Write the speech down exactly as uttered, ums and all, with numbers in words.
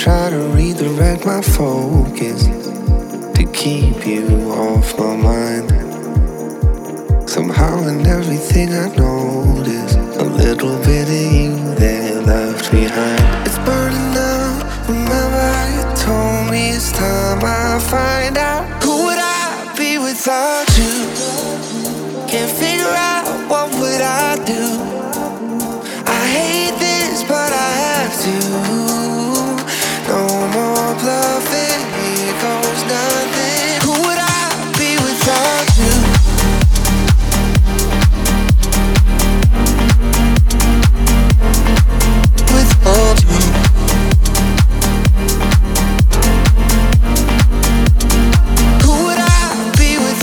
try to redirect my focus to keep you off my mind. Somehow in everything I notice a little bit of you there left behind. It's burning up. Remember how you told me it's time I find out. Who would I be without you? Can't figure out what would I do.